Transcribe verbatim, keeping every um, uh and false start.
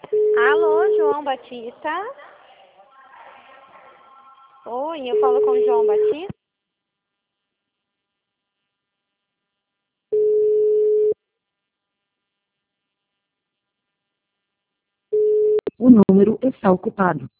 Alô, João Batista? Oi, eu falo com o João Batista? O número está ocupado.